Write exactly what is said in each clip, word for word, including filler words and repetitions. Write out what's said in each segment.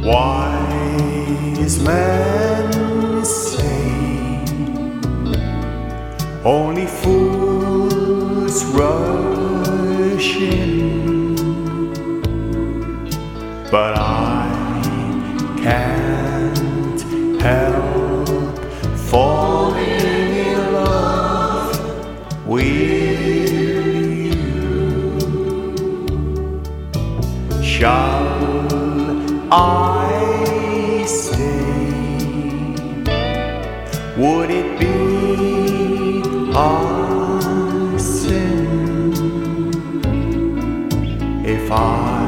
Wise men say only fools rush in, but I can't help falling in love with you. Shall I stay? Would it be a sin if I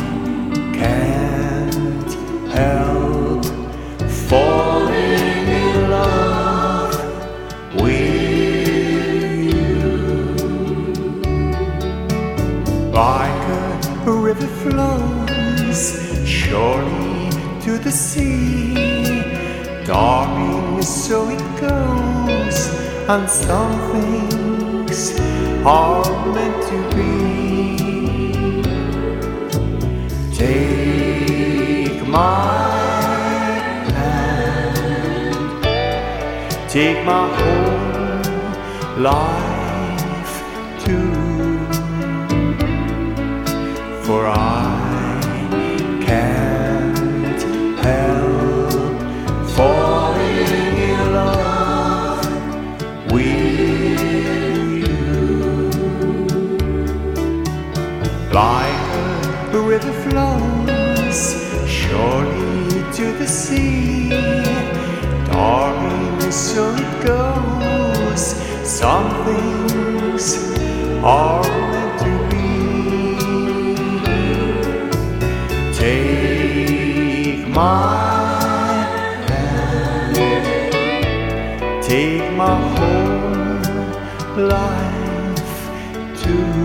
can't help falling in love with you? Like a river flows surely to the sea, darling, so it goes, and some things are meant to be. Take my hand, take my whole life too, for I can't help falling in love with you. Like a river flows surely to the sea, darling, so it goes, some things are meant to be. Take my hand, take my whole life too.